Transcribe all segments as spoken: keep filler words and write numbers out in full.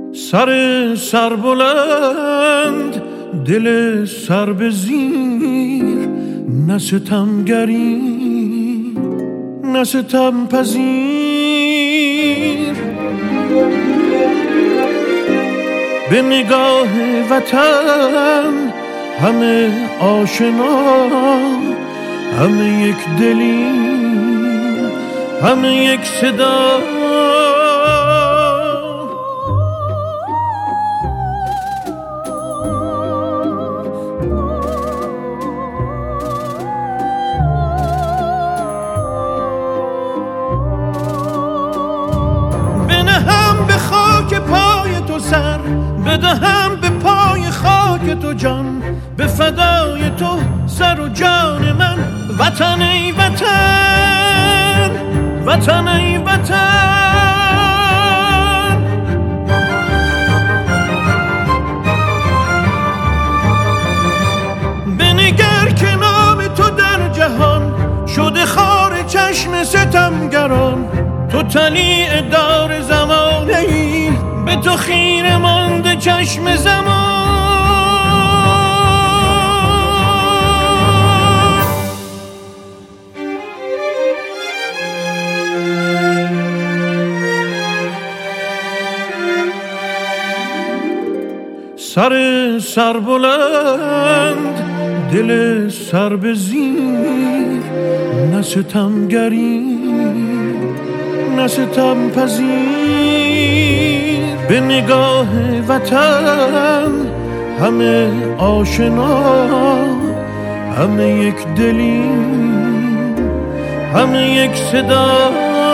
سر سر بلند دل سر به زیر، نه ستمگری نه ستم پذیر. به نگاه وطن همه آشنا، همه یک دلی، همه یک صدا. بنهم به خاک پای تو سر، بدهم به پای خاک تو جان، به فدای تو سر و جان من. وطن ای وطن، وطن ای وطن. بنگر که نام تو در جهان شده خار چشم ستمگران. تو طلیع دار زمانه ای، به تو خیره مانده چشم زمان. سر سر بلند دل سر به زیر، نه ستمگری نه ستم پذیر. به نگاه وطن همه آشنا، همه یک دلی، همه یک صدا.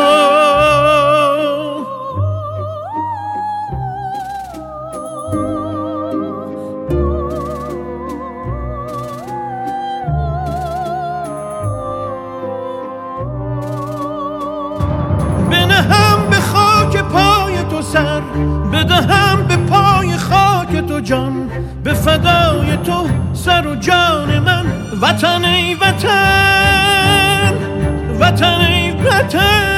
بنهم به خاک پای تو سر، بدهم به پای خاک تو جان، به فدای تو سر و جان من. وطن ای وطن، وطن ای وطن.